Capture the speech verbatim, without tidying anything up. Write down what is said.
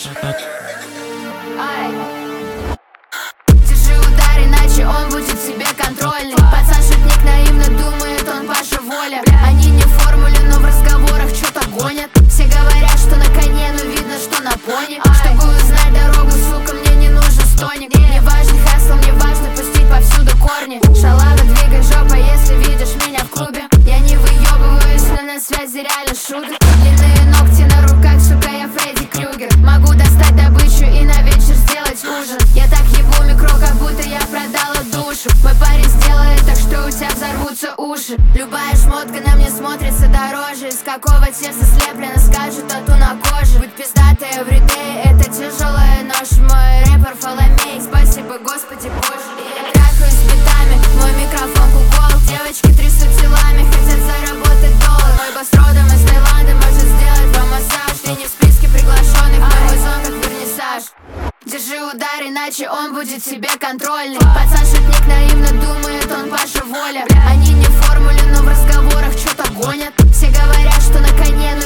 Держи удар, иначе он будет себе контрольный. Пацан шутник, наивно думает, он Паша Воля. Они не в формуле, но в разговорах что-то гонят. Все говорят, что на коне, но видно, что на пони. Чтобы узнать дорогу, сука, мне не нужен стоник. Мне важный хасл, мне важно пустить повсюду корни. Шалава, двигай жопой, если видишь меня в клубе. Я не выебываюсь, но на связи реально шутер. Длинные ногти на руках, сука, я Фредди Крюгер. Могу достать добычу и на вечер сделать ужин. Я так ебу микро, как будто я продала душу. Мой парень сделает так, что у тебя взорвутся уши. Любая шмотка на мне смотрится дороже. Из какого теста слеплено, скажут тату на коже. Быть пиздатой everyday, это тяжелая нож. Мой рэпер Фоломей, спасибо Господи Боже. Я трахаюсь с битами, мой микрофон кукол. Девочки трясут телами, хотят заработать доллар. Мой босс родом из Таиланда, может сделать вам массаж. Ты не в списке приглашенных, но мой сон как вернисаж. Держи удар, иначе он будет себе контрольный. Пацан шутник, наивно думает, он Паша Воля. Они не в формуле, но в разговорах что-то гонят. Все говорят, что на коне,